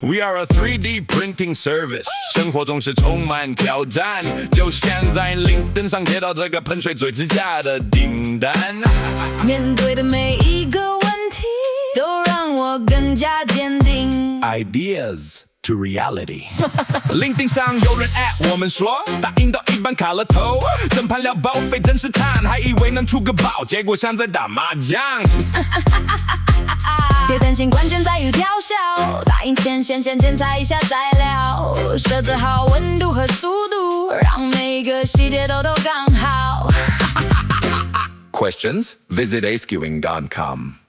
We are a 3D printing service， 生活总是充满挑战，就像在LinkedIn上接到这个喷水嘴支架的订单。 面对的每一个问题，都让我更加坚定。 Ideas to reality 。LinkedIn 上有人 at 我们说，打印到一半卡了头，整盘料报废真是惨，还以为能出个包，结果像在打麻将。 别担心，关键在于调校，打印前先检查一下材料，设置好温度和速度，让每个细节都刚好。 Questions? Visit asquing.com.